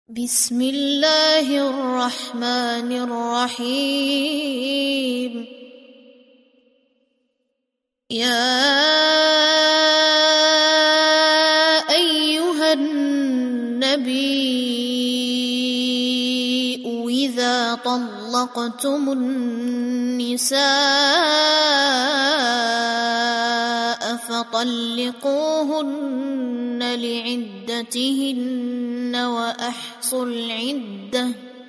بسم الله الرحمن الرحيم. يا أيها النبي إذا طلقتم النساء فطلقوهن لعدتهن وأحصوا العدة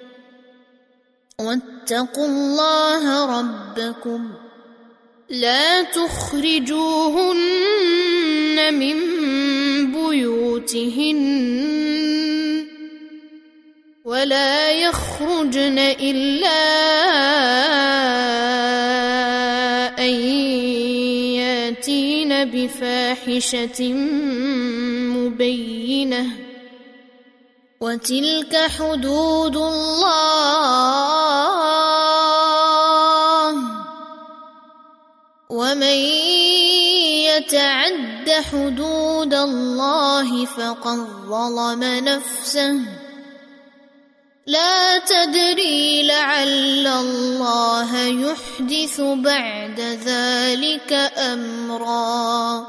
واتقوا الله ربكم لا تخرجوهن من بيوتهن ولا يخرجن إلا أن ياتين بفاحشة مبينة وتلك حدود الله ومن يتعد حدود الله فقد ظلم نفسه لا تدري لعل الله يحدث بعد ذلك أمرا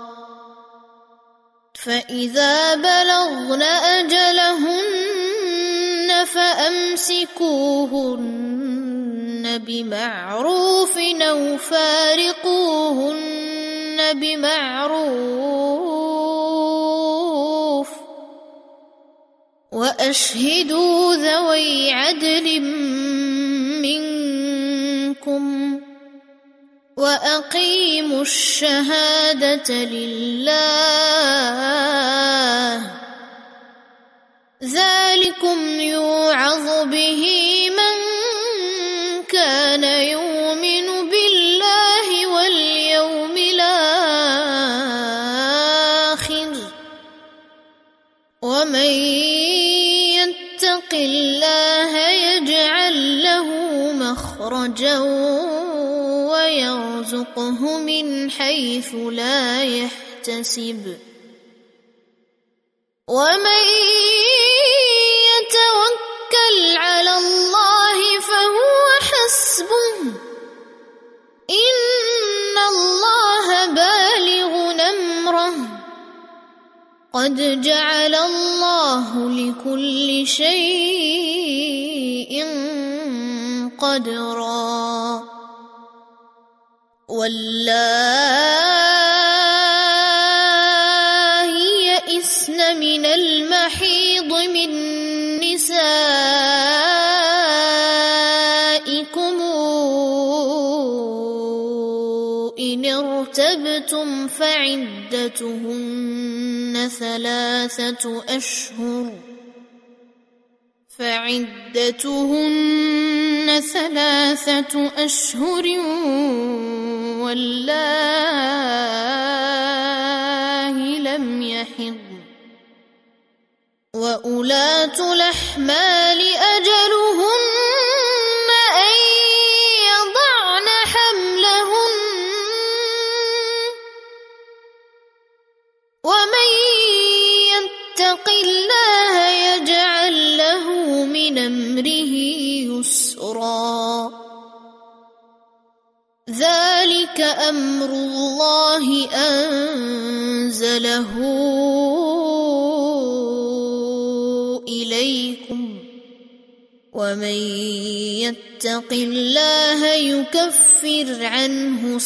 فإذا بلغن أجلهن فأمسكوهن بمعروف أو فارقوهن بمعروف وأشهدوا ذوي عدل منكم وأقيموا الشهادة لله ذلكم يوعظ به من كان يؤمن بالله واليوم الآخر ومن يتق الله يجعل له مخرجا ويرزقه من حيث لا يحتسب ومن يتوكل على الله فهو حسبه إن الله بالغ أمره قد جعل الله لكل شيء قدرا واللائي يئسن من المحيض من نسائكم إن ارتبتم فعدتهن ثلاثة أشهر واللائي لم يحضن وأولاة الأحمال أجلهن أن يضعن حملهن ومن يتق الله يجعل له من أمره يسرا ذلك أمر الله أنزله إليكم ومن يتق الله يكفر عنه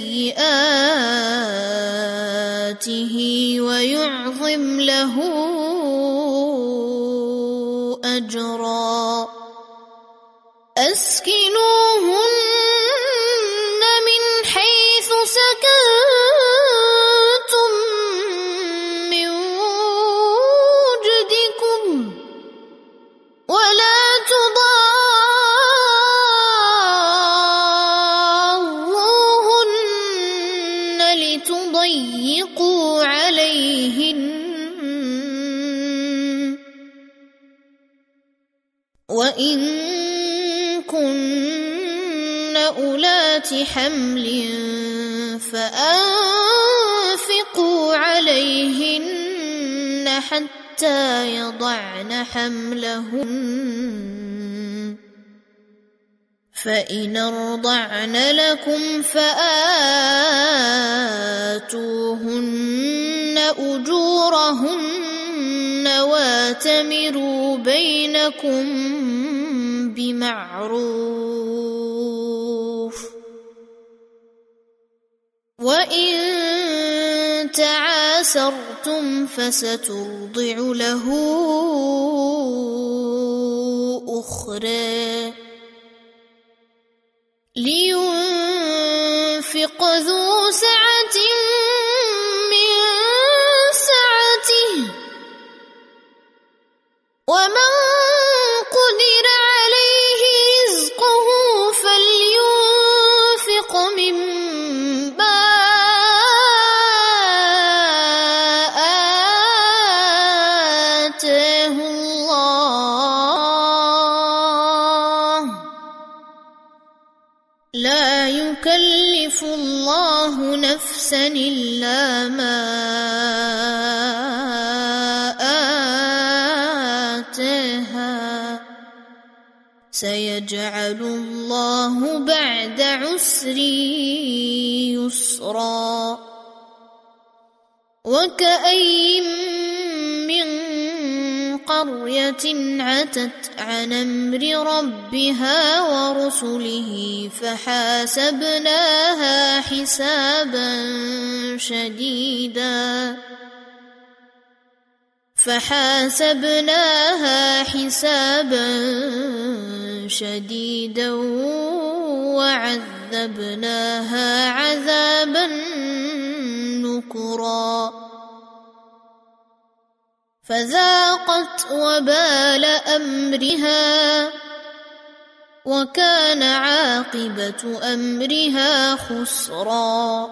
سيئاته ويعظم له أجرا أسكنوهن من حيث سكنتم من وجدكم ولا تضاروهن لتضيقوا عليهن وإن كن أولات حمل فأنفقوا عليهن حتى حتى يضعن حملهن، فإن أرضعن لكم فآتوهن أجورهن واتمروا بينكم بمعروف. وإن تعاسرتم فسترضع له أخرى. لينفق ذو سعة من سعته، ومن قدر عليه رزقه فلينفق مما آتاه الله، لا يكلف الله نفسا إلا ما آتاها، سيجعل الله بعد عسر يسرا. وكأي من قرية عتت عن أمر ربها ورسله فحاسبناها حسابا شديدا وعذبناها عذابا نكرا، فذاقت وبال أمرها وكان عاقبة أمرها خسرا.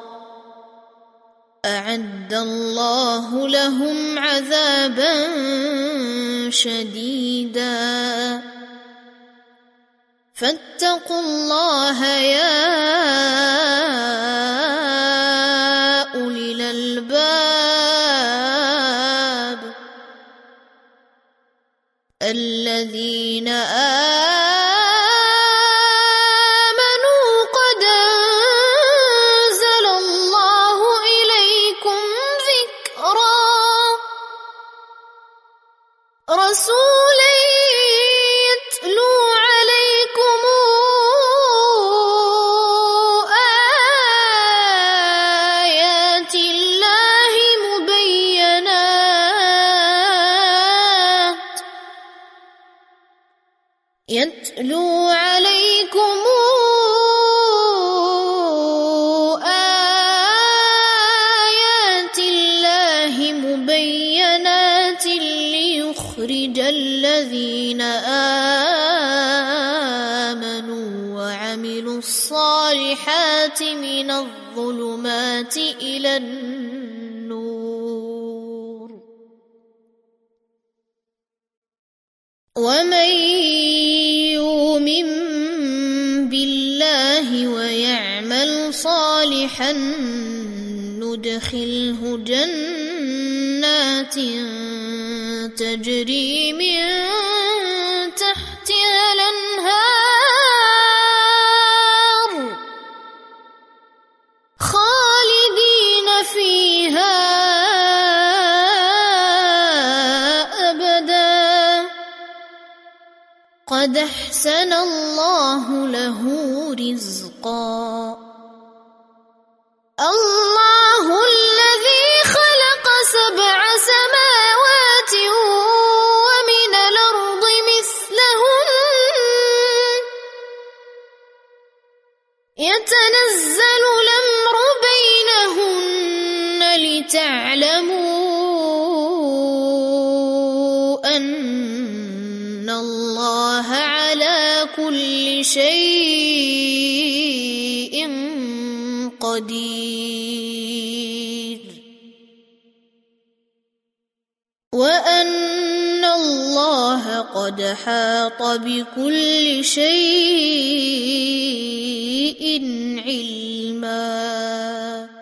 أعد الله لهم عذابا شديدا، فاتقوا الله يا أولي الألباب الذين آمنوا قد أنزل الله إليكم ذكرا، رسولا يتلو عليكم آيات الله مبينات، يتلو عليكم آيات الله مبينات ليخرج الذين آمنوا وعملوا الصالحات من الظلمات إلى النور. ومن يؤمن بالله ويعمل صالحا ندخله جنات تجري من تحتها الأنهار خالدين فيها أبدا، قد أحسن الله له رزقا. الله الذي خلق 7 سماوات ومن الأرض مثلهن يتنزل الأمر بينهن لتعلموا أن الله على كل شيء قدير، وأن الله قد حاط بكل شيء علما.